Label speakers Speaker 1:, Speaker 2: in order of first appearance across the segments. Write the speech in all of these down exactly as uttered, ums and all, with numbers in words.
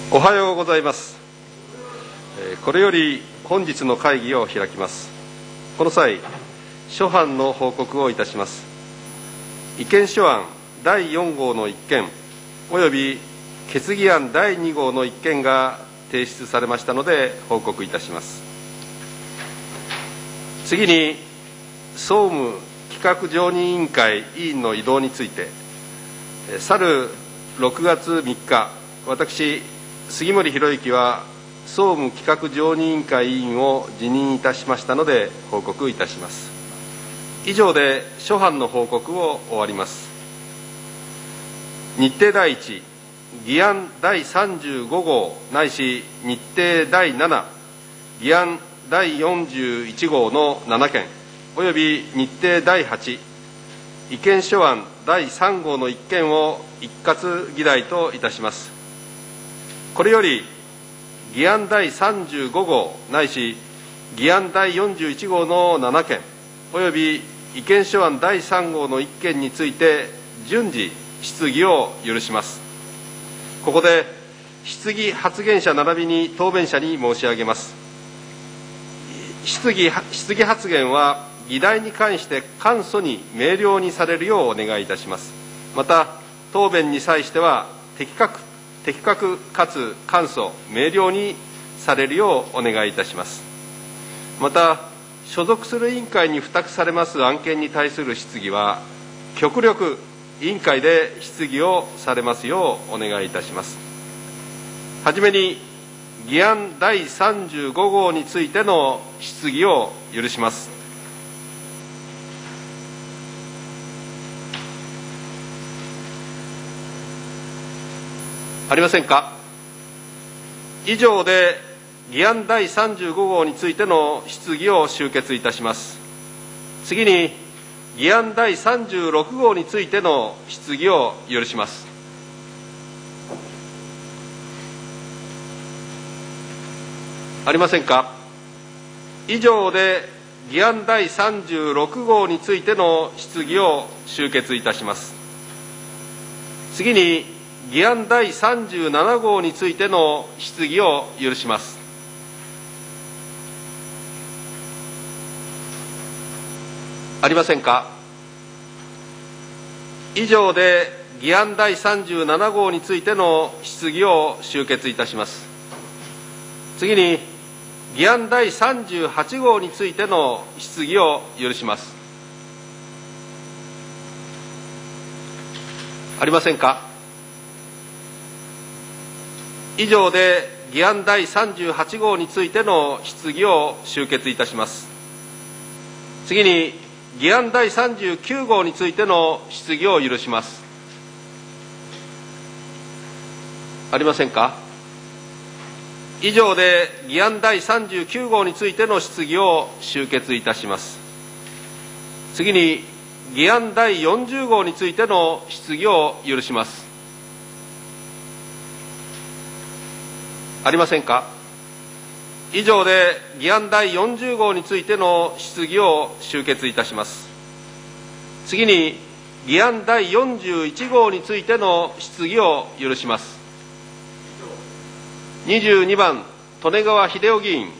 Speaker 1: おはようございます。これより本日の会議を開きます。この際、諸般の報告をいたします。意見書案だいよん号の一件および決議案だいに号の一件が提出されましたので報告いたします。次に、総務企画常任委員会委員の異動について、去るろくがつみっか、私、杉森博之は総務企画常任委員会委員を辞任いたしましたので報告いたします。以上で諸般の報告を終わります。日程だいいち、議案だいさんじゅうご号ないし日程だいなな、議案だいよんじゅういち号のなな件および日程だいはち、意見書案だいさん号のいっ件を一括議題といたします。これより議案だいさんじゅうご号ないし議案だいよんじゅういち号のなな件および意見書案だいさん号のいっ件について順次質疑を許します。ここで質疑発言者並びに答弁者に申し上げます。質疑、質疑発言は議題に関して簡素に明瞭にされるようお願いいたします。また答弁に際しては的確的確かつ簡素明瞭にされるようお願いいたします。また所属する委員会に付託されます案件に対する質疑は極力委員会で質疑をされますようお願いいたします。はじめに議案だいさんじゅうご号についての質疑を許します。ありませんか。以上で議案だいさんじゅうご号についての質疑を終結いたします。次に議案だいさんじゅうろく号についての質疑を許します。ありませんか。以上で議案だいさんじゅうろく号についての質疑を終結いたします。次に議案だいさんじゅうなな号についての質疑を許します。ありませんか。以上で議案だいさんじゅうなな号についての質疑を終結いたします。次に議案だいさんじゅうはち号についての質疑を許します。ありませんか。以上で議案だいさんじゅうはち号についての質疑を終結いたします。次に議案だいさんじゅうきゅう号についての質疑を許します。ありませんか。以上で議案だいさんじゅうきゅう号についての質疑を終結いたします。次に議案だいよんじゅう号についての質疑を許します。ありませんか。以上で議案だいよんじゅう号についての質疑を終結いたします。次に議案だいよんじゅういち号についての質疑を許します。にじゅうにばん、利根川秀夫議員。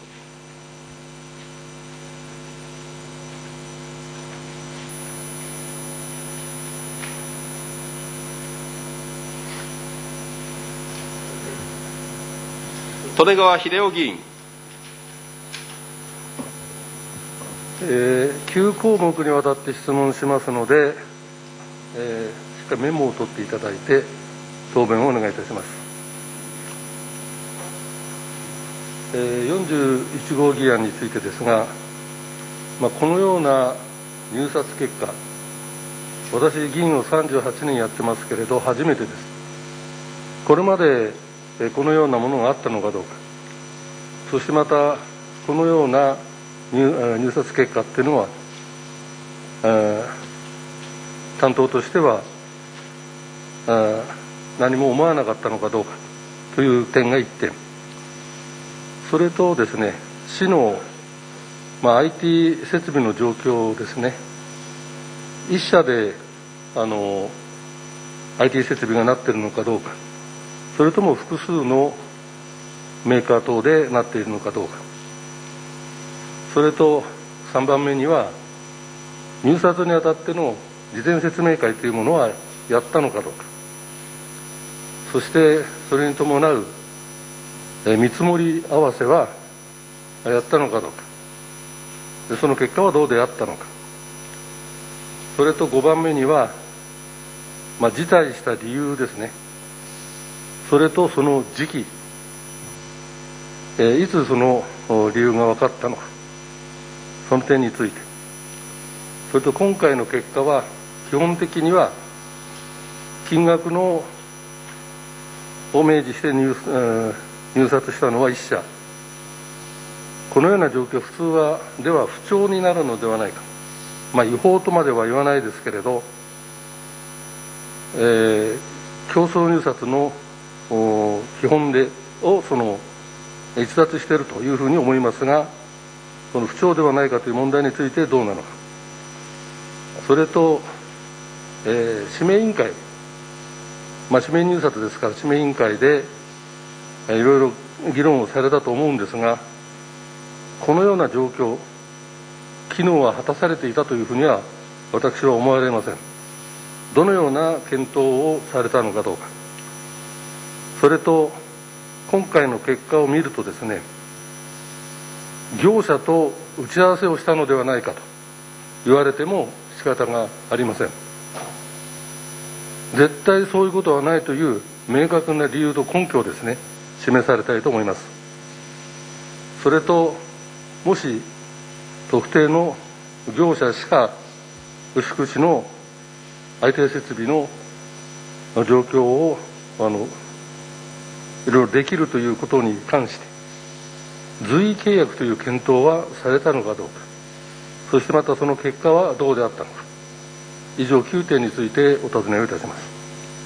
Speaker 1: 利根川秀夫議員。
Speaker 2: えー、きゅう項目にわたって質問しますので、えー、しっかりメモを取っていただいて答弁をお願いいたします。えー、よんじゅういち号議案についてですが、まあ、このような入札結果、私議員をさんじゅうはちねんやってますけれど初めてです。これまでこのようなものがあったのかどうか、そしてまたこのような 入, 入札結果っていうのは、えー、担当としては何も思わなかったのかどうかという点がいってん、それとですね、市の、まあ、アイティー 設備の状況ですね。一社であの アイティー 設備がなっているのかどうか、それとも複数のメーカー等でなっているのかどうか、それとさんばんめには入札にあたっての事前説明会というものはやったのかどうか、そしてそれに伴う見積もり合わせはやったのかどうか、でその結果はどうであったのか、それとごばんめには、まあ、辞退した理由ですね、それとその時期、えー、いつその理由が分かったのか、その点について、それと今回の結果は基本的には金額のを明示して入、えー、入札したのはいっ社、このような状況、普通はでは不調になるのではないか、まあ、違法とまでは言わないですけれど、えー、競争入札の基本でをその逸脱しているというふうに思いますが、その不調ではないかという問題についてどうなのか、それと、えー、指名委員会、まあ、指名入札ですから指名委員会で、えー、いろいろ議論をされたと思うんですが、このような状況、機能は果たされていたというふうには私は思われません。どのような検討をされたのかどうか、それと今回の結果を見るとですね、業者と打ち合わせをしたのではないかと言われても仕方がありません。絶対そういうことはないという明確な理由と根拠をですね、示されたいと思います。それと、もし特定の業者しか牛久市の相手設備の状況をあのいろいろできるということに関して随意契約という検討はされたのかどうか、そしてまたその結果はどうであったのか、以上きゅうてんについてお尋ねをいたします。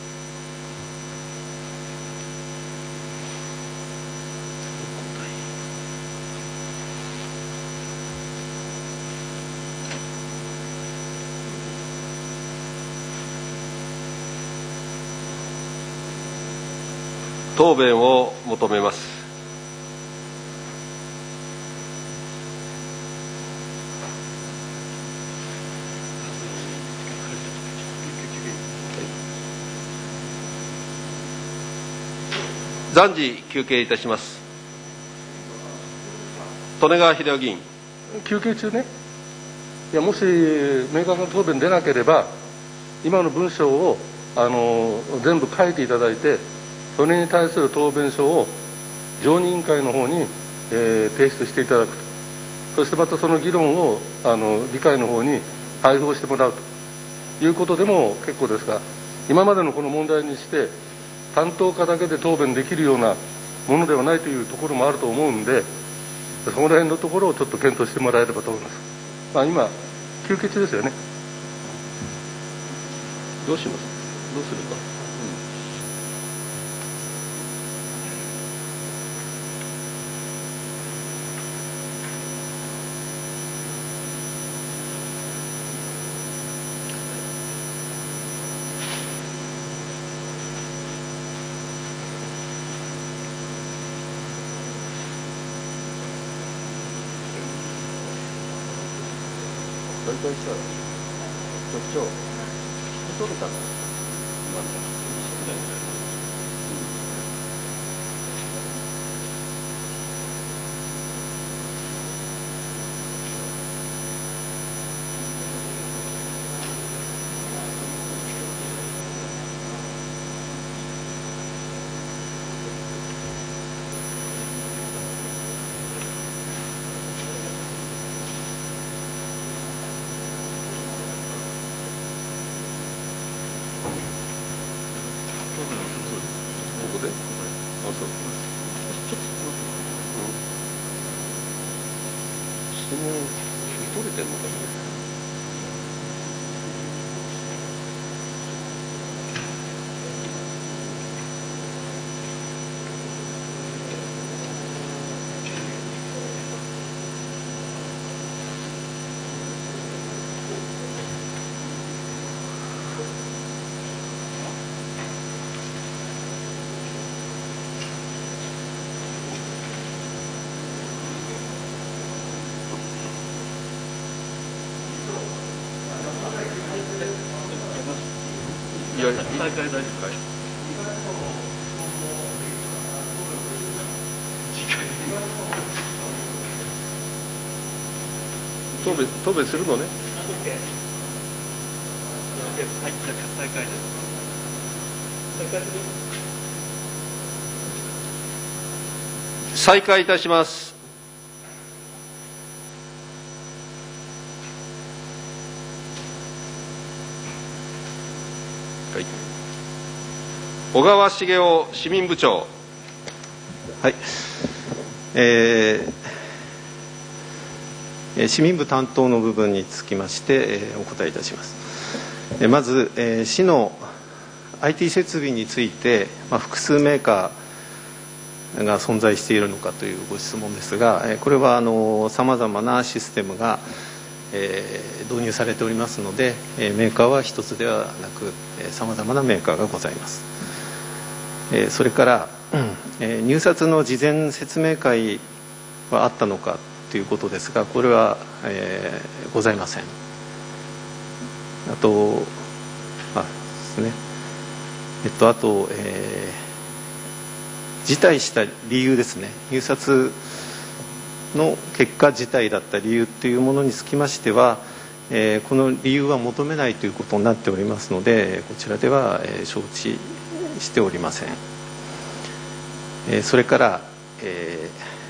Speaker 1: 答弁を求めます。暫時休憩いたします。利根川秀夫議員。
Speaker 2: 休憩中ね、いやもし明確な答弁出なければ今の文章をあの全部書いていただいて、それに対する答弁書を常任委員会の方に、えー、提出していただくと、そしてまたその議論をあの議会の方に配布をしてもらうということでも結構ですが、今までのこの問題にして担当課だけで答弁できるようなものではないというところもあると思うんで、その辺のところをちょっと検討してもらえればと思います。まあ、今休憩中ですよね。
Speaker 1: どうします？どうするか。大体さ、局長、聞き取れたの？今の。ここで？あ、そう。ちょっと、質問聞き取れてんのかな？
Speaker 2: 再開大丈夫かい。
Speaker 1: 答弁答弁するのね。
Speaker 2: はい、じゃあ再開です。再開する。
Speaker 1: 再開いたします。はい、小川茂雄市民部長。
Speaker 3: はい、えー、市民部担当の部分につきまして、えー、お答えいたします。えー、まず、えー、市の アイティー 設備について、まあ、複数メーカーが存在しているのかというご質問ですが、えー、これはさまざまなシステムが、えー、導入されておりますので、えー、メーカーは一つではなくさまざまなメーカーがございます。えー、それから、えー、入札の事前説明会はあったのかということですが、これは、えー、ございません。あと、あですね、えっと、あと、えー、辞退した理由ですね、入札の結果辞退だった理由というものにつきましては、えー、この理由は求めないということになっておりますので、こちらでは、えー、承知しておりません。えー、それから、え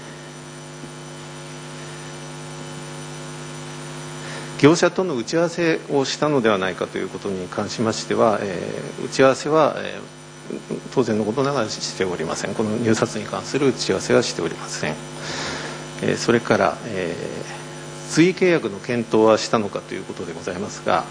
Speaker 3: ー、業者との打ち合わせをしたのではないかということに関しましては、えー、打ち合わせは、えー、当然のことながらしておりません。この入札に関する打ち合わせはしておりません。えー、それから、えー、随意契約の検討はしたのかということでございますが、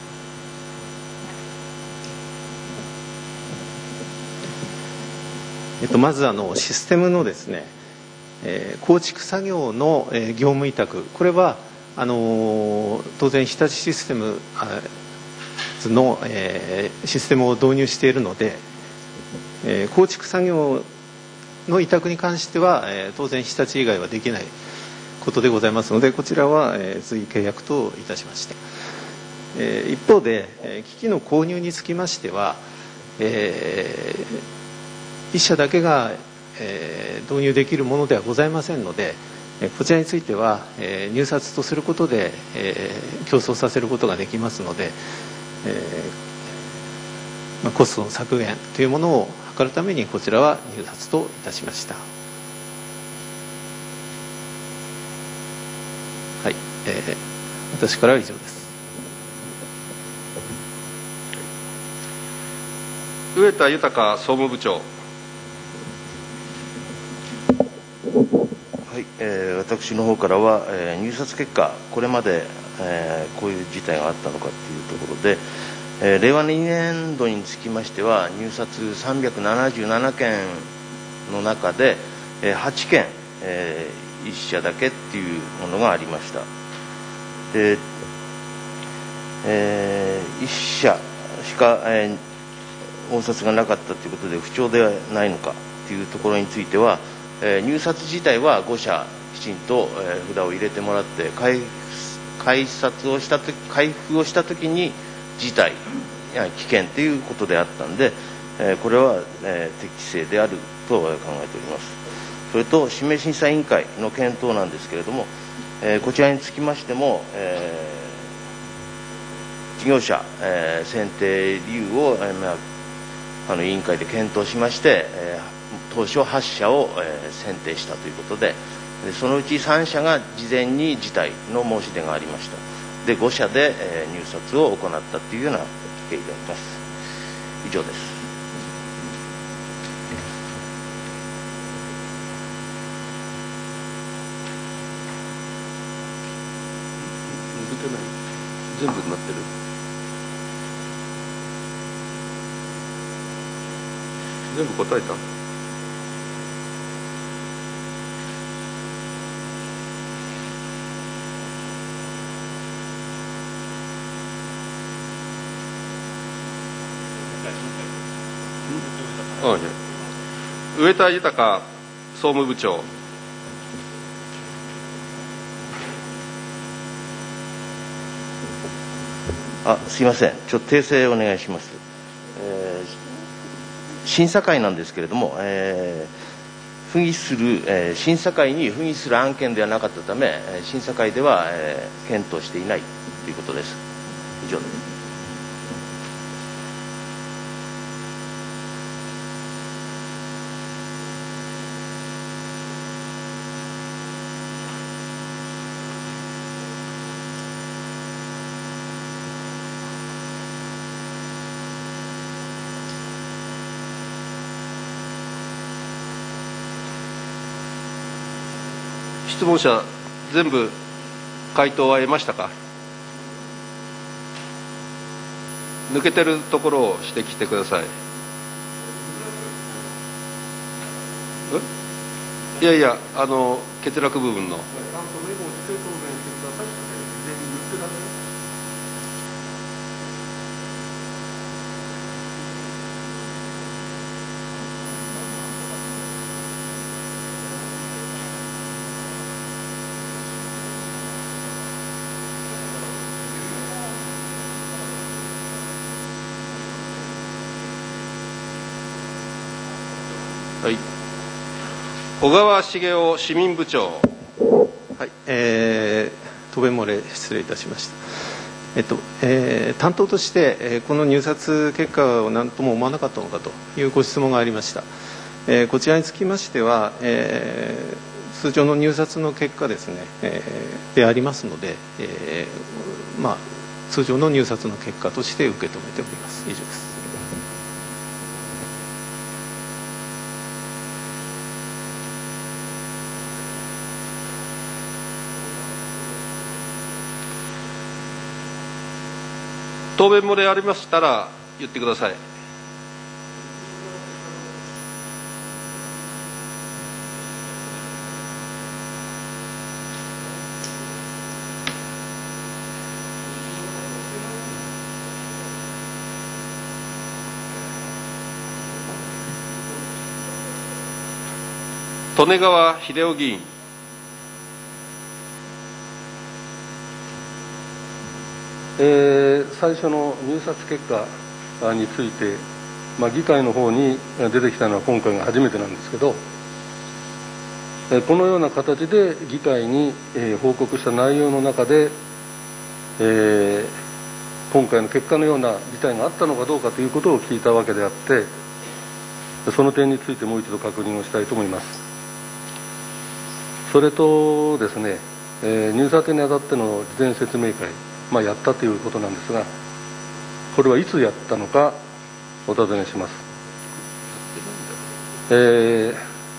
Speaker 3: えっと、まずあのシステムのですね、えー、構築作業の、えー、業務委託、これはあのー、当然日立システムの、えー、システムを導入しているので、えー、構築作業の委託に関しては、えー、当然日立以外はできないことでございますので、こちらは、えー、随意契約といたしました。えー、一方で、えー、機器の購入につきましては、えー、一社だけが、えー、導入できるものではございませんので、こちらについては、えー、入札とすることで、えー、競争させることができますので、えーまあ、コストの削減というものを図るためにこちらは入札といたしました。はい、えー、私からは以上です。
Speaker 1: 上田豊総務部長。
Speaker 4: はい、えー、私の方からは、えー、入札結果、これまで、えー、こういう事態があったのかというところで、えー、令和にねん度につきましては、入札さんびゃくななじゅうななけんの中で、えー、はちけん、えー、いっ社だけっていうものがありました。で、えー、いっ社しか、えー、応札がなかったということで不調ではないのかというところについては、えー、入札自体はご社きちんと、えー、札を入れてもらって開開札をしたと開封をしたときに辞退や危険ということであったんで、えー、これは、えー、適正であると考えております。それと指名審査委員会の検討なんですけれども、えー、こちらにつきましても、えー、事業者、えー、選定理由を、えーまあ、あの委員会で検討しまして、えー当初はち社を、えー、選定したということで、でそのうちさん社が事前に辞退の申し出がありました。でご社で、えー、入札を行ったというような経緯であります。以上です。
Speaker 1: 抜けない。全部になってる。全部答えた。ああ、上田豊総務部長。
Speaker 4: あ、すいません。ちょっと訂正お願いします。え審査会なんですけれども、えー、不義する、えー、審査会に不義する案件ではなかったため、審査会では、えー、検討していないということです。以上です。
Speaker 1: 質問者全部回答は得ましたか。抜けてるところを指摘してください。いやいや、あの欠落部分のはい、小川茂雄市民部長。
Speaker 3: はい、えー、答弁漏れ失礼いたしました。えっとえー、担当として、えー、この入札結果を何とも思わなかったのかというご質問がありました。えー、こちらにつきましては、えー、通常の入札の結果ですね、えー、でありますので、えーまあ、通常の入札の結果として受け止めております。以上です。
Speaker 1: 答弁漏れありましたら言ってください。利根川秀夫議員。
Speaker 2: えー、最初の入札結果について、まあ、議会の方に出てきたのは今回が初めてなんですけど、えー、このような形で議会に、えー、報告した内容の中で、えー、今回の結果のような事態があったのかどうかということを聞いたわけであって、その点についてもう一度確認をしたいと思います。それとですね、えー、入札にあたっての事前説明会、まあ、やったということなんですが、これはいつやったのかお尋ねします。えー、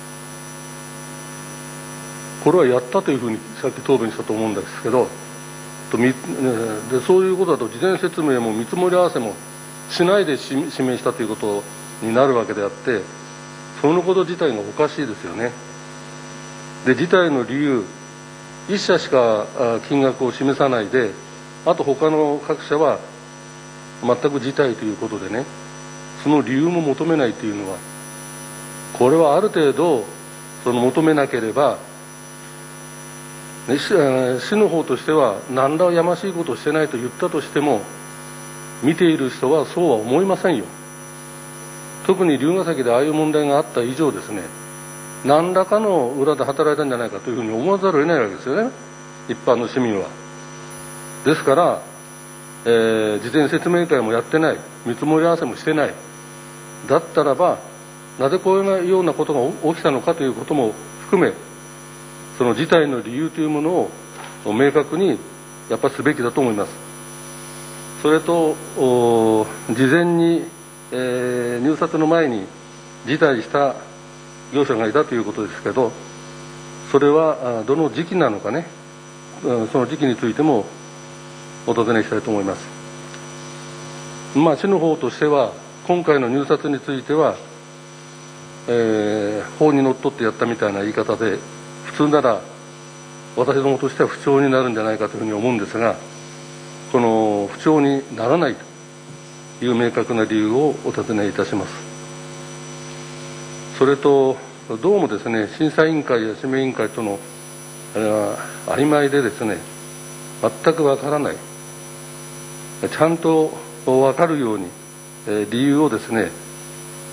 Speaker 2: これはやったというふうにさっき答弁したと思うんですけど、とみでそういうことだと事前説明も見積もり合わせもしないで指名したということになるわけであって、そのこと自体がおかしいですよね。で、事態の理由、一社しか金額を示さないで、あと他の各社は全く辞退ということでね、その理由も求めないというのは、これはある程度その求めなければ、ね、市の方としては何らやましいことをしてないと言ったとしても、見ている人はそうは思いませんよ。特に龍ヶ崎でああいう問題があった以上ですね、何らかの裏で働いたんじゃないかというふうに思わざるを得ないわけですよね、一般の市民は。ですから、えー、事前説明会もやってない、見積もり合わせもしてない、だったらばなぜこういうようなことが起きたのかということも含め、その事態の理由というものを明確にやっぱりすべきだと思います。それと事前に、えー、入札の前に辞退した業者がいたということですけど、それはどの時期なのかね、その時期についてもお尋ねしたいと思います。まあ、市の方としては今回の入札については、えー、法にのっとってやったみたいな言い方で、普通なら私どもとしては不調になるんじゃないかというふうに思うんですが、この不調にならないという明確な理由をお尋ねいたします。それとどうもですね、審査委員会や指名委員会との、えー、曖昧でですね、全くわからない、ちゃんと分かるように、えー、理由をですね、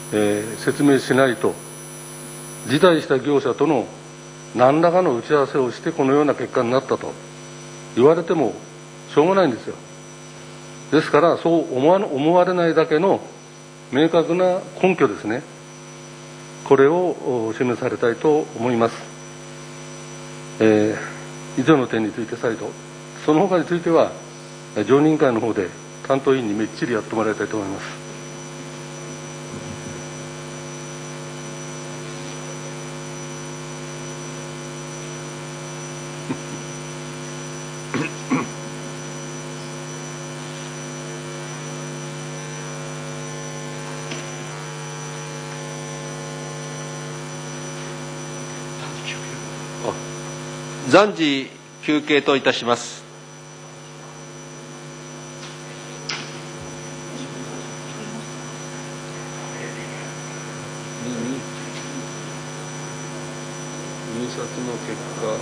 Speaker 2: えー、説明しないと、辞退した業者との何らかの打ち合わせをしてこのような結果になったと言われてもしょうがないんですよ。ですからそう思わ、思われないだけの明確な根拠ですね、これを示されたいと思います。えー、以上の点について再度、その他については常任委員会の方で担当委員にめっちりやってもらいたいと思います。
Speaker 1: 暫時休憩といたします。
Speaker 2: 入札の結果、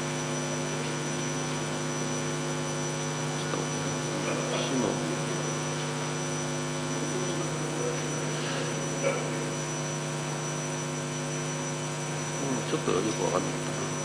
Speaker 2: 市のちょっとよく分かんない。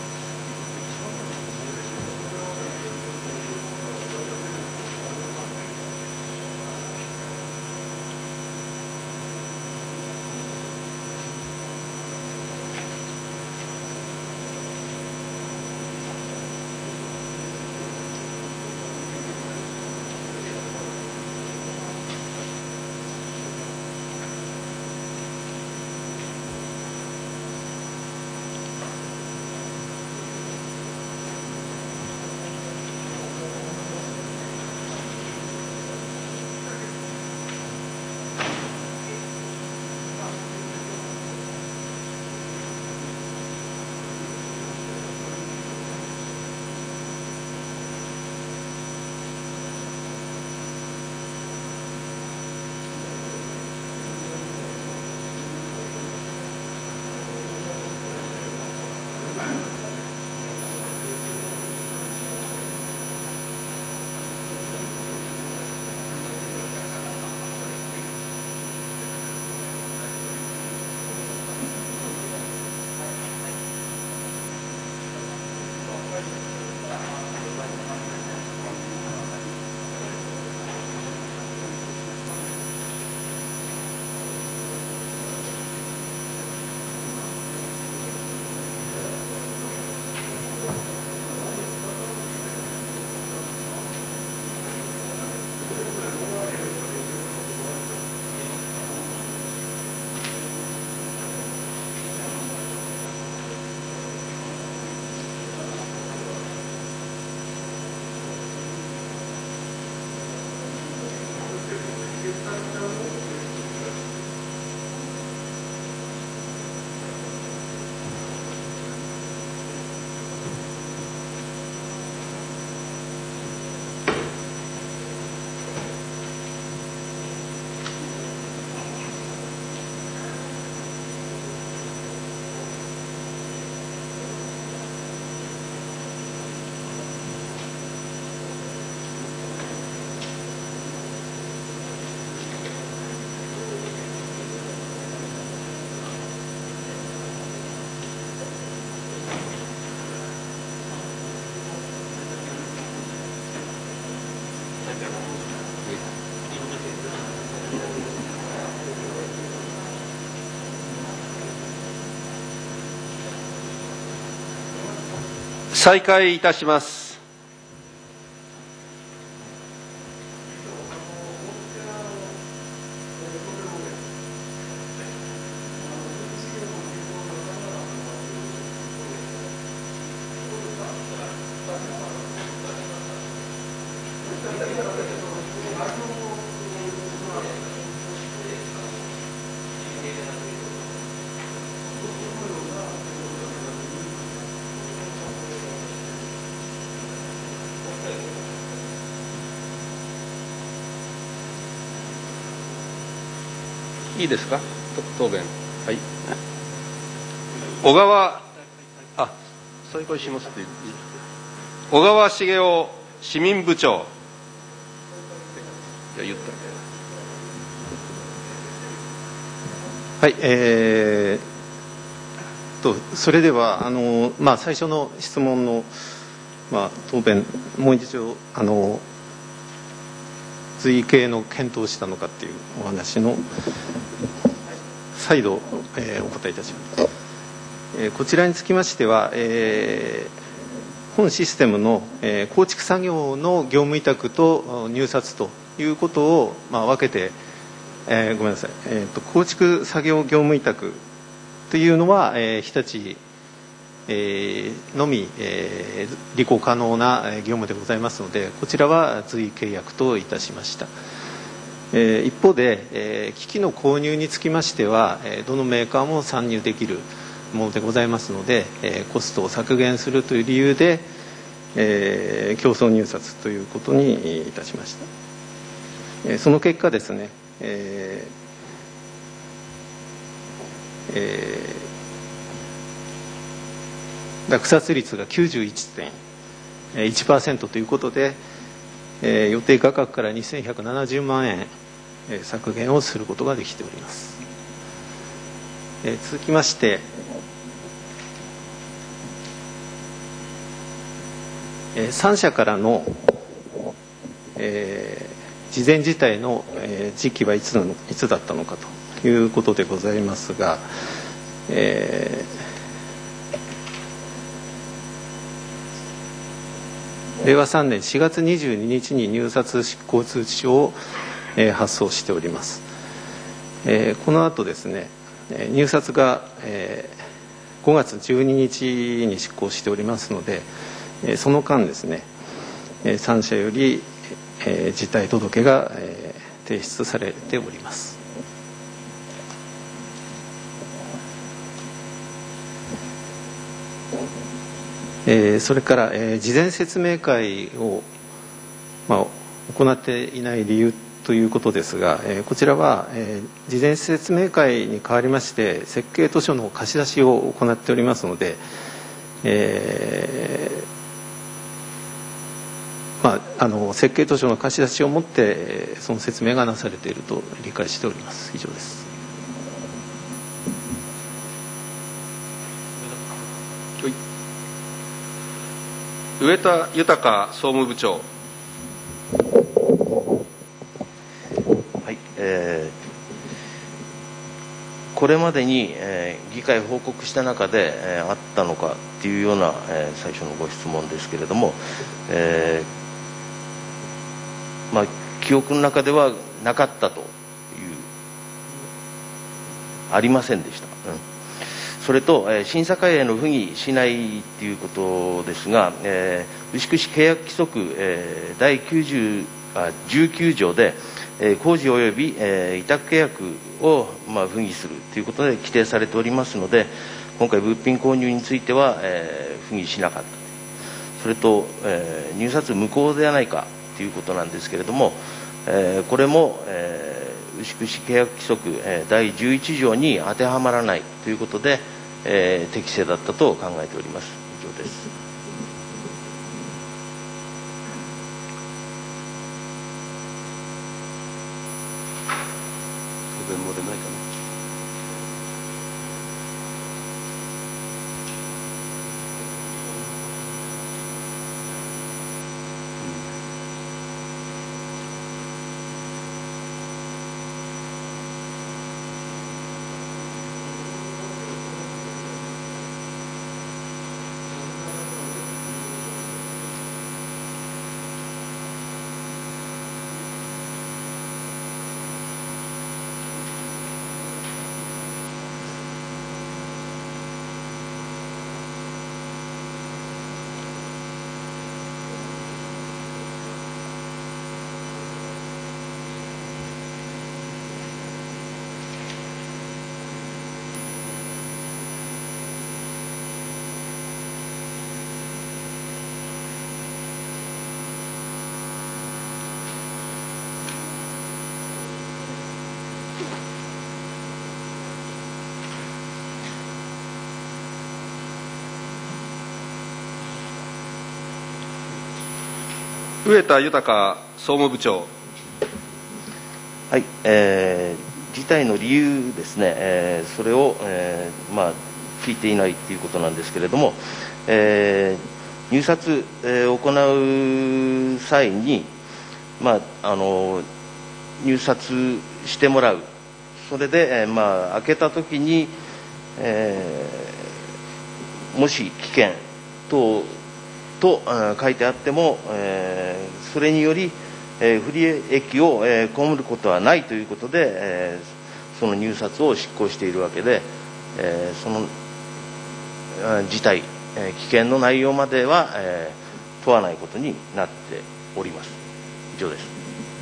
Speaker 1: 再開いたします。
Speaker 2: いいですか、答弁。はい。
Speaker 1: 小川、あ、再開しますって。小川茂雄市民部長。いや、言った。
Speaker 3: はい、えー、とそれではあの、まあ、最初の質問の、まあ、答弁もう一度あの随意系の検討をしたのかっていうお話の再度、えー、お答えいたします。えー、こちらにつきましては、えー、本システムの、えー、構築作業の業務委託と入札ということを、まあ、分けて、えー、ごめんなさい、えーと、構築作業業務委託というのは、えー、日立、えー、のみ、えー、履行可能な業務でございますので、こちらは随意契約といたしました。えー、一方で、えー、機器の購入につきましては、えー、どのメーカーも参入できるものでございますので、えー、コストを削減するという理由で、えー、競争入札ということにいたしました。えー、その結果ですね、えーえー、落札率が きゅうじゅういってんいちパーセント ということで、えー、予定価格からにせんひゃくななじゅうまんえん、えー、削減をすることができております。えー、続きまして、えー、さん社からの、えー事前事態の時期はいつなの、いつだったのかということでございますが、えー、れいわさんねんしがつにじゅうににちに入札執行通知書を、えー、発送しております。えー、この後ですね、入札が、えー、ごがつじゅうににちに執行しておりますので、えー、その間ですね、さん社よりえー、事態届が、えー、提出されております。えー、それから、えー、事前説明会を、まあ、行っていない理由ということですが、えー、こちらは、えー、事前説明会に代わりまして設計図書の貸し出しを行っておりますので、えーまあ、あの設計図書の貸し出しをもってその説明がなされていると理解しております。以上です。
Speaker 1: 上田豊総務部長。
Speaker 4: はい、えー、これまでに、えー、議会報告した中で、えー、あったのかっていうような、えー、最初のご質問ですけれども、えーまあ、記憶の中ではなかったというありませんでした。うん、それと、えー、審査会への不義しないということですが、えー、牛久市契約規則、えー、第きゅうじゅうあじゅうきゅう条で、えー、工事及び、えー、委託契約を、まあ、不義するということで規定されておりますので、今回物品購入については、えー、不義しなかった。それと、えー、入札無効ではないかということなんですけれども、えー、これも、えー、牛久市契約規則、えー、だいじゅういち条に当てはまらないということで、えー、適正だったと考えております。以上です。
Speaker 1: 答弁も出ないかな。上田豊総務部長。
Speaker 4: はい、えー、 辞退の理由ですね、えー、それを、えーまあ、聞いていないということなんですけれども、えー、入札、えー、行う際に、まあ、あの入札してもらう、それで、えーまあ、開けたときに、えー、もし危険等と書いてあっても、えー、それにより、えー、不利益を、えー、被ることはないということで、えー、その入札を執行しているわけで、えー、その事態、えー、危険の内容までは、えー、問わないことになっております。以上です。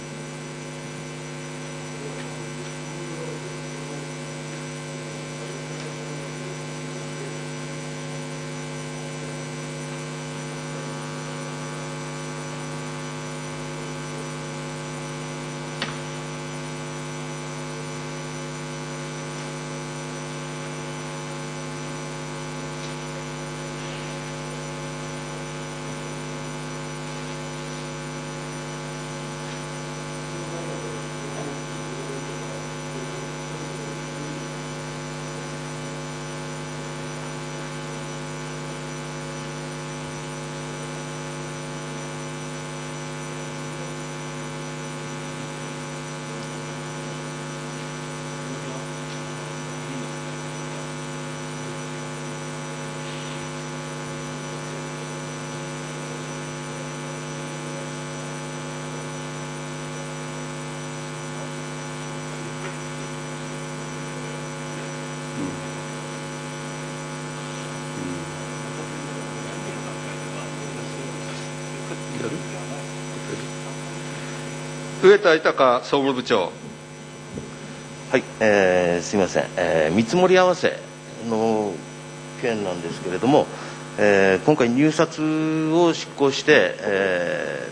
Speaker 1: 上田豊総務部長。
Speaker 4: はい、えー、すみません、えー、見積もり合わせの件なんですけれども、えー、今回入札を執行して、え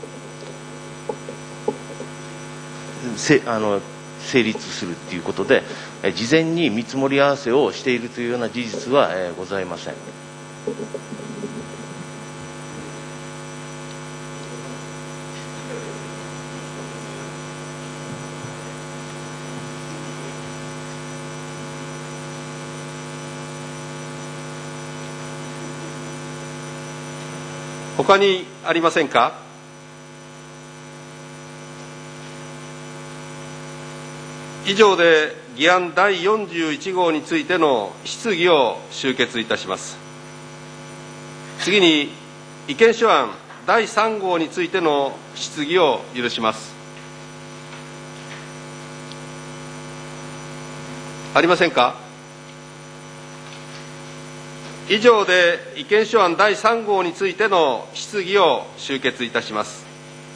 Speaker 4: ー、せあの成立するということで、えー、事前に見積もり合わせをしているというような事実は、えー、ございません。
Speaker 1: 他にありませんか。以上で議案だいよんじゅういち号についての質疑を終結いたします。次に意見書案だいさん号についての質疑を許します。ありませんか。以上で意見書案だいさん号についての質疑を終結いたします。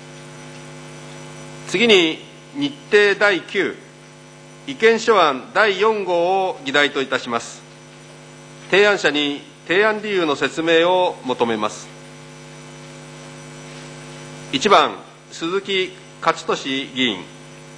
Speaker 1: 次に日程だいきゅう意見書案だいよん号を議題といたします。提案者に提案理由の説明を求めます。いちばん鈴木勝利議員。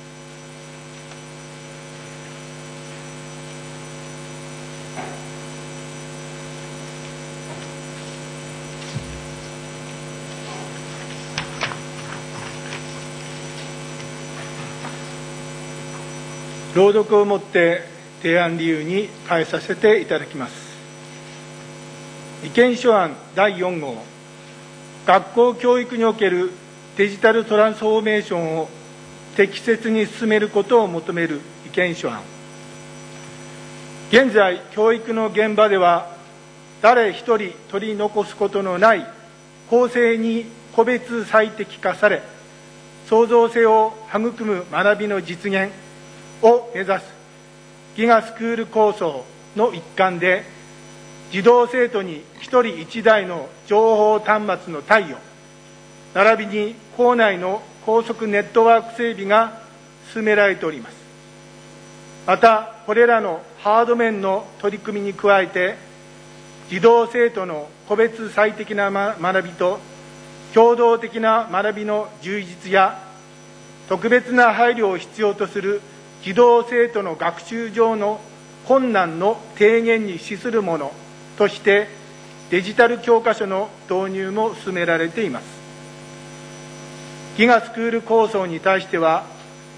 Speaker 5: 朗読をもって提案理由に変えさせていただきます。意見書案だいよん号、学校教育におけるデジタルトランスフォーメーションを適切に進めることを求める意見書案。現在、教育の現場では、誰一人取り残すことのない公正に個別最適化され、創造性を育む学びの実現を目指すギガスクール構想の一環で、児童生徒に一人一台の情報端末の貸与、並びに校内の高速ネットワーク整備が進められております。また、これらのハード面の取り組みに加えて、児童生徒の個別最適な学びと共同的な学びの充実や、特別な配慮を必要とする児童生徒の学習上の困難の低減に資するものとして、デジタル教科書の導入も進められています。ギガスクール構想に対しては、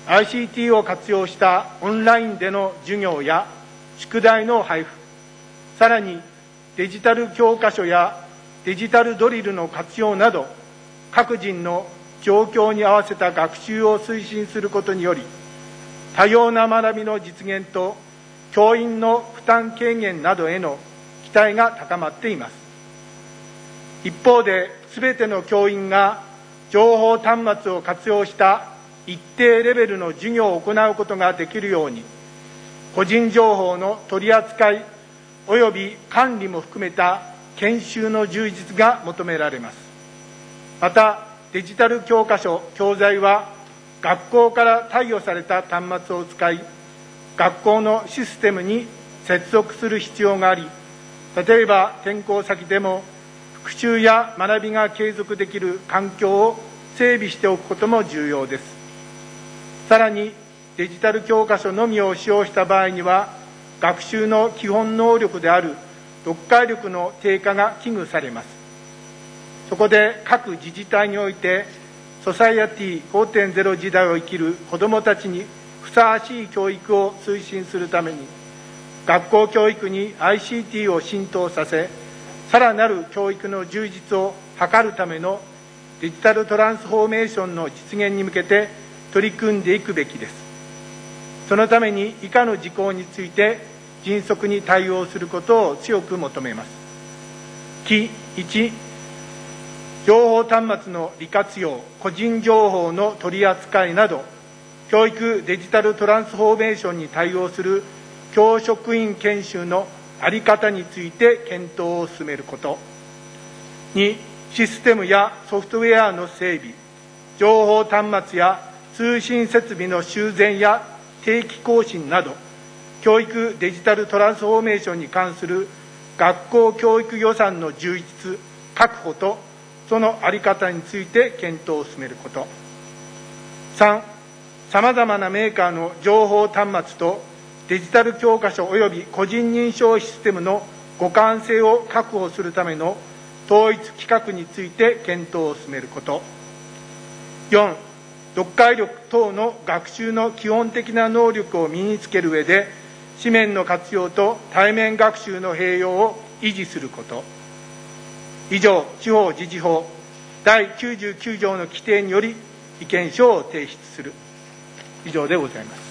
Speaker 5: アイシーティー を活用したオンラインでの授業や宿題の配布、さらにデジタル教科書やデジタルドリルの活用など、各人の状況に合わせた学習を推進することにより、多様な学びの実現と教員の負担軽減などへの期待が高まっています。一方で、すべての教員が情報端末を活用した一定レベルの授業を行うことができるように、個人情報の取り扱い及び管理も含めた研修の充実が求められます。また、デジタル教科書・教材は学校から貸与された端末を使い、学校のシステムに接続する必要があり、例えば転校先でも復習や学びが継続できる環境を整備しておくことも重要です。さらに、デジタル教科書のみを使用した場合には、学習の基本能力である読解力の低下が危惧されます。そこで各自治体において、ソサイエティ ごてんゼロ 時代を生きる子どもたちにふさわしい教育を推進するために、学校教育に アイシーティー を浸透させ、さらなる教育の充実を図るためのデジタルトランスフォーメーションの実現に向けて取り組んでいくべきです。そのために以下の事項について迅速に対応することを強く求めます。きいち、情報端末の利活用、個人情報の取り扱いなど、教育デジタルトランスフォーメーションに対応する教職員研修の在り方について検討を進めること。に、システムやソフトウェアの整備、情報端末や通信設備の修繕や定期更新など、教育デジタルトランスフォーメーションに関する学校教育予算の充実、確保と、その在り方について検討を進めること。さん、さまざまなメーカーの情報端末とデジタル教科書及び個人認証システムの互換性を確保するための統一規格について検討を進めること。よん、読解力等の学習の基本的な能力を身につける上で、紙面の活用と対面学習の併用を維持すること。以上、地方自治法だいきゅうじゅうきゅう条の規定により意見書を提出する。以上でございます。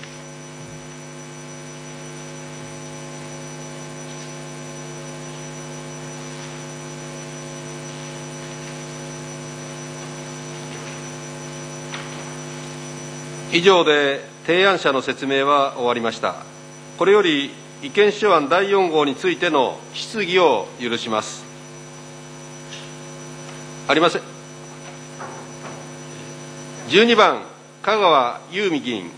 Speaker 1: 以上で提案者の説明は終わりました。これより意見書案だいよん号についての質疑を許します。ありません。じゅうにばん、香川優美議員。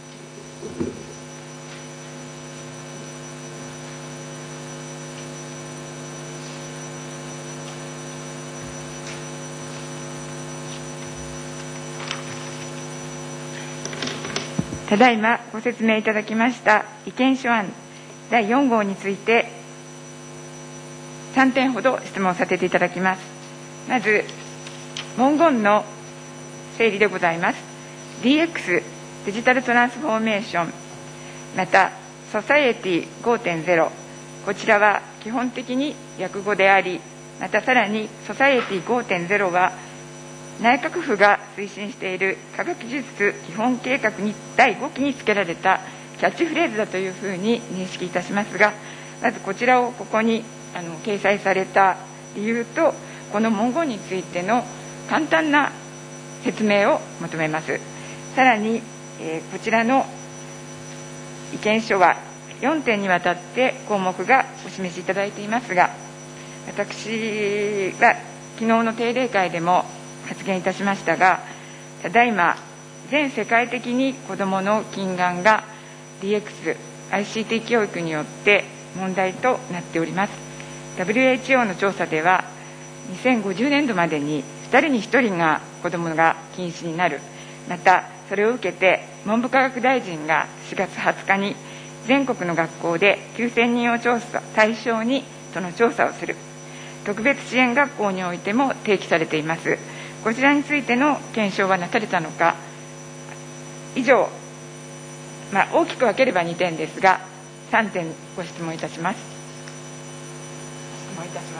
Speaker 6: ただいまご説明いただきました意見書案だいよん号についてさんてんほど質問させていただきます。まず、文言の整理でございます。 ディーエックス デジタルトランスフォーメーション、またソサエティ ごてんゼロ、 こちらは基本的に訳語であり、またさらにソサエティ ごてんゼロ は内閣府が推進している科学技術基本計画にだいごきにつけられたキャッチフレーズだというふうに認識いたしますが、まずこちらをここにあの掲載された理由と、この文言についての簡単な説明を求めます。さらに、えー、こちらの意見書はよんてんにわたって項目がお示しいただいていますが、私は昨日の定例会でも発言いたしましたが、ただいま全世界的に子どもの近眼が ディーエックス、アイシーティー 教育によって問題となっております。 ダブリューエイチオー の調査ではにせんごじゅうねんどまでにふたりにひとりが子どもが近視になる。またそれを受けて文部科学大臣がしがつはつかに全国の学校できゅうせんにんを調査対象にその調査をする特別支援学校においても提起されています。こちらについての検証はなされたのか、 以上、まあ、大きく分ければにてんですが、さんてんご質問いたします。質問いたします。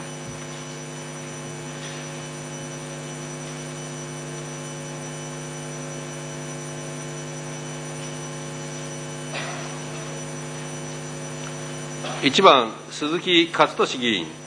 Speaker 1: いちばん鈴木勝利議員。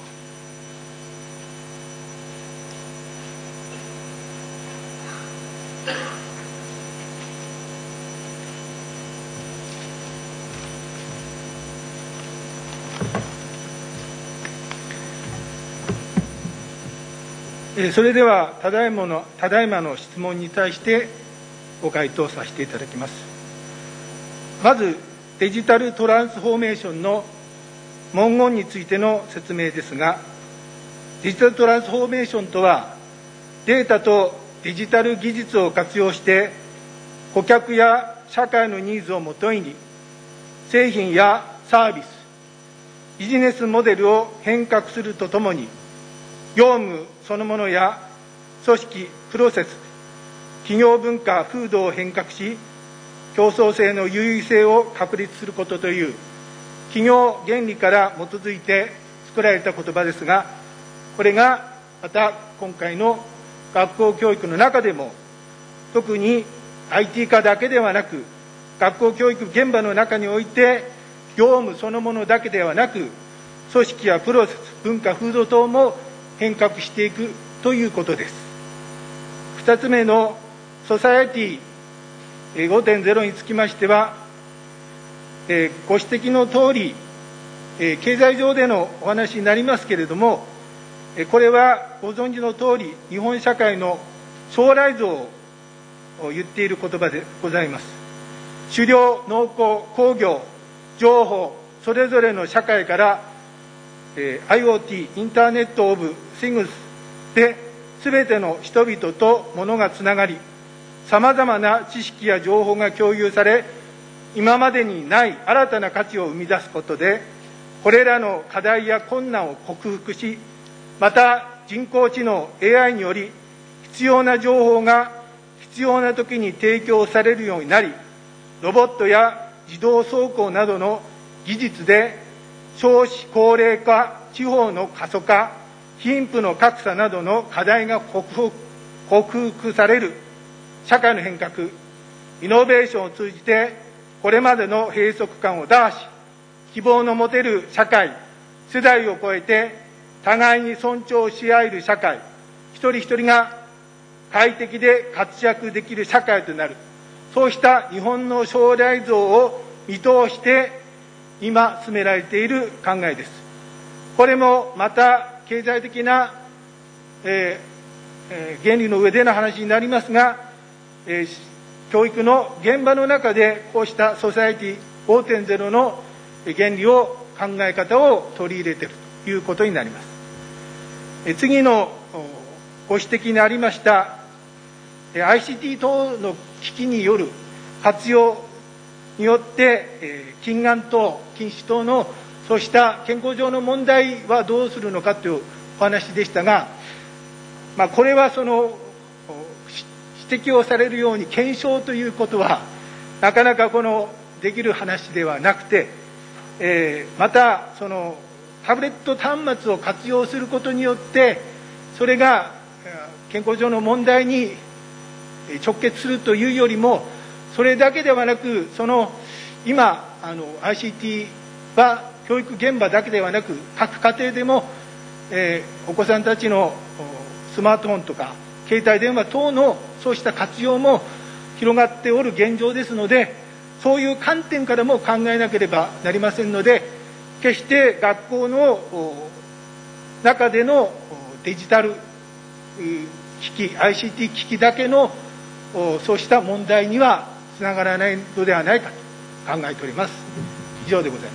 Speaker 5: それではただいまの、ただいまの質問に対してご回答させていただきます。まず、デジタルトランスフォーメーションの文言についての説明ですが、デジタルトランスフォーメーションとは、データとデジタル技術を活用して、顧客や社会のニーズをもとに、製品やサービス、ビジネスモデルを変革するとともに、業務そのものや組織、プロセス、企業文化、風土を変革し、競争性の優位性を確立することという企業原理から基づいて作られた言葉ですが、これがまた今回の学校教育の中でも、特に アイティー 化だけではなく、学校教育現場の中において、業務そのものだけではなく、組織やプロセス、文化、風土等も変革していくということです。二つ目のソサエティ ごてんゼロ につきましては、えー、ご指摘のとおり、えー、経済上でのお話になりますけれども、えー、これはご存知のとおり、日本社会の将来像を言っている言葉でございます。狩猟、農耕、工業、情報、それぞれの社会から、えー、IoT、インターネット・オブ・シングスで、すべての人々と物がつながり、さまざまな知識や情報が共有され、今までにない新たな価値を生み出すことで、これらの課題や困難を克服し、また人工知能 エーアイ により必要な情報が必要な時に提供されるようになり、ロボットや自動走行などの技術で少子高齢化、地方の過疎化、貧富の格差などの課題が克服、克服される社会の変革、イノベーションを通じてこれまでの閉塞感を打破し、希望の持てる社会、世代を超えて互いに尊重し合える社会、一人一人が快適で活躍できる社会となる、そうした日本の将来像を見通して今進められている考えです。これもまた経済的な、えーえー、原理の上での話になりますが、えー、教育の現場の中でこうしたソサエティ ごてんゼロ の原理を考え方を取り入れているということになります。えー、次のご指摘にありました アイシーティー 等の機器による活用によって、えー、近眼等、近視等のそうした健康上の問題はどうするのかというお話でしたが、まあ、これはその指摘をされるように検証ということはなかなかこのできる話ではなくて、えー、またそのタブレット端末を活用することによってそれが健康上の問題に直結するというよりも、それだけではなく、その今あの アイシーティー は教育現場だけではなく各家庭でも、えー、お子さんたちのスマートフォンとか携帯電話等のそうした活用も広がっておる現状ですので、そういう観点からも考えなければなりませんので、決して学校の中でのデジタル機器 アイシーティー 機器だけのそうした問題にはつながらないのではないかと考えております。以上でございます。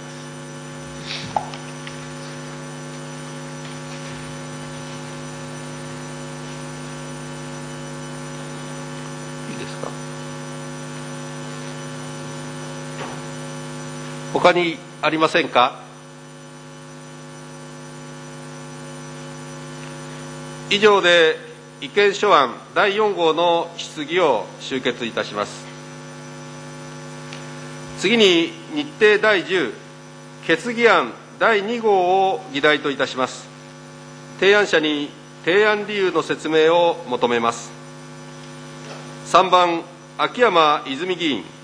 Speaker 1: いいですか。他にありませんか。以上で意見書案だいよん号の質疑を終結いたします。 次に日程だいじゅう決議案だいに号を議題といたします。提案者に提案理由の説明を求めます。さんばん秋山泉議員。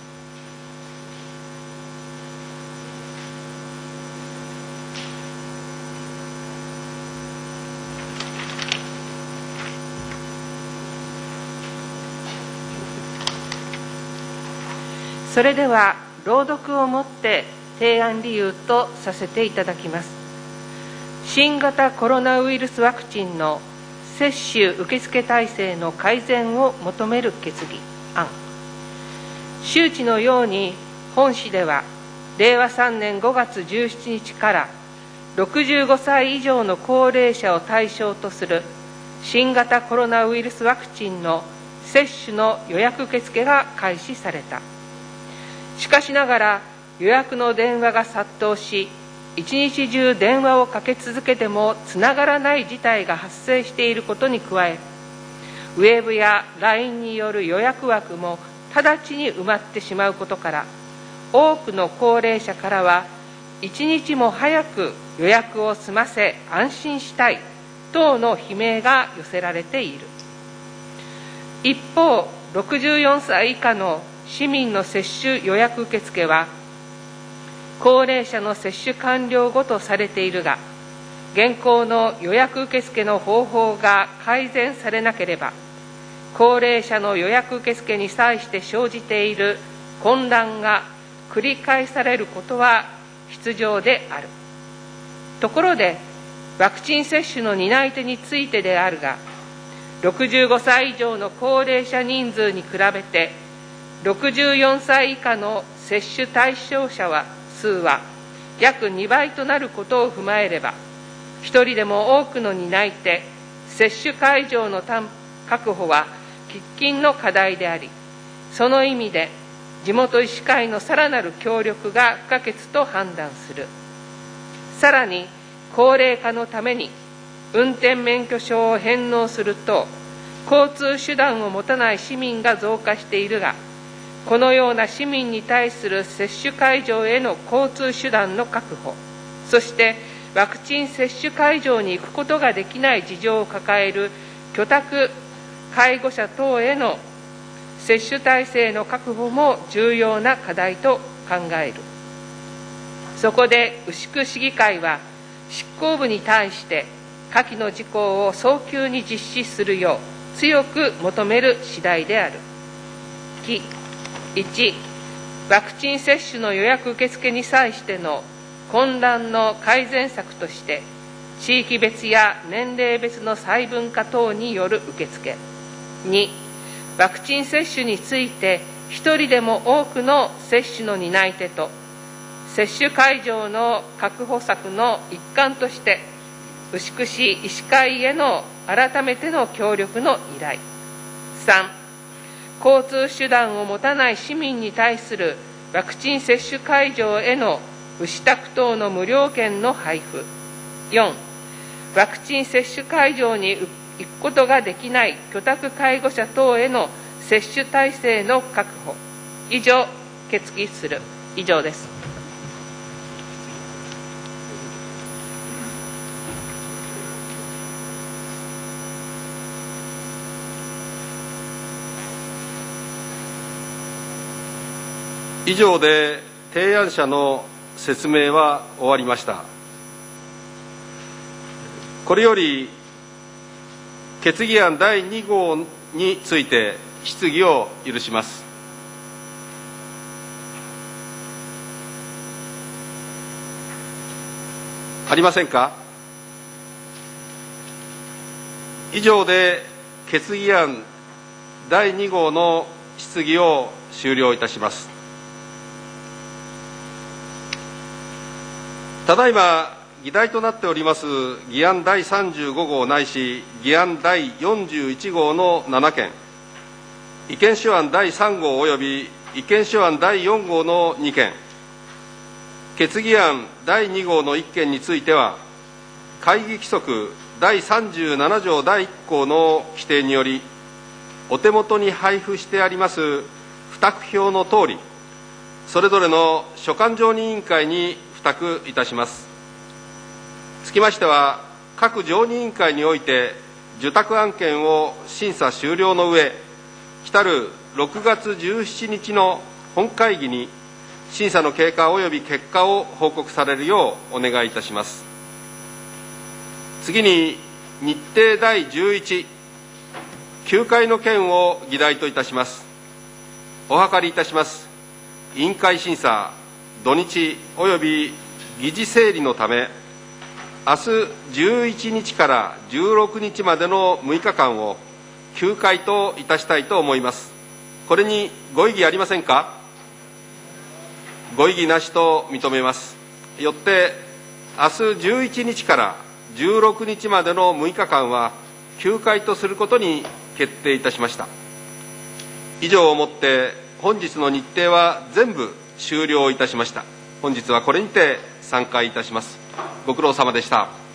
Speaker 7: それでは朗読をもって提案理由とさせていただきます。新型コロナウイルスワクチンの接種受付体制の改善を求める決議案。周知のように本市ではれいわさんねんごがつじゅうしちにちからろくじゅうごさい以上の高齢者を対象とする新型コロナウイルスワクチンの接種の予約受付が開始された。しかしながら予約の電話が殺到し、一日中電話をかけ続けてもつながらない事態が発生していることに加え、ウェブや ライン による予約枠も直ちに埋まってしまうことから、多くの高齢者からは一日も早く予約を済ませ安心したい等の悲鳴が寄せられている。一方、ろくじゅうよんさい以下の市民の接種予約受付は高齢者の接種完了後とされているが、現行の予約受付の方法が改善されなければ、高齢者の予約受付に際して生じている混乱が繰り返されることは必定である。ところで、ワクチン接種の担い手についてであるが、ろくじゅうごさい以上の高齢者人数に比べて、ろくじゅうよんさい以下の接種対象者は数は約にばいとなることを踏まえれば、一人でも多くの担い手、接種会場の確保は喫緊の課題であり、その意味で地元医師会のさらなる協力が不可欠と判断する。さらに、高齢化のために運転免許証を返納すると、交通手段を持たない市民が増加しているが、このような市民に対する接種会場への交通手段の確保、そしてワクチン接種会場に行くことができない事情を抱える居宅介護者等への接種体制の確保も重要な課題と考える。そこで牛久市議会は執行部に対して下記の事項を早急に実施するよう強く求める次第である。いち、ワクチン接種の予約受付に際しての混乱の改善策として、地域別や年齢別の細分化等による受付。に、ワクチン接種について一人でも多くの接種の担い手と接種会場の確保策の一環として、牛久市医師会への改めての協力の依頼。さん、交通手段を持たない市民に対するワクチン接種会場への牛宅等の無料券の配布。よん、ワクチン接種会場に行くことができない居宅介護者等への接種体制の確保。以上、決議する。以上です。
Speaker 1: 以上で提案者の説明は終わりました。これより決議案だいに号について質疑を許します。ありませんか。以上で決議案だいに号の質疑を終了いたします。ただいま議題となっております議案だいさんじゅうご号ないし議案だいよんじゅういち号のなな件、意見書案だいさん号および意見書案だいよん号のに件、決議案だいに号のいっ件については、会議規則だいさんじゅうなな条だいいっ項の規定により、お手元に配布してあります付託表のとおり、 それぞれの所管常任委員会に付託いたします。つきましては、各常任委員会において受託案件を審査終了の上、来るろくがつじゅうしちにちの本会議に審査の経過及び結果を報告されるようお願いいたします。次に日程だいじゅういち、休会の件を議題といたします。お諮りいたします。委員会審査、土日及び議事整理のため、明日じゅういちにちからじゅうろくにちまでのむいかかんを休会といたしたいと思います。これにご異議ありませんか。ご異議なしと認めます。よって明日じゅういちにちからじゅうろくにちまでのむいかかんは休会とすることに決定いたしました。以上をもって本日の日程は全部終了いたしました。本日はこれにて散会いたします。ご苦労様でした。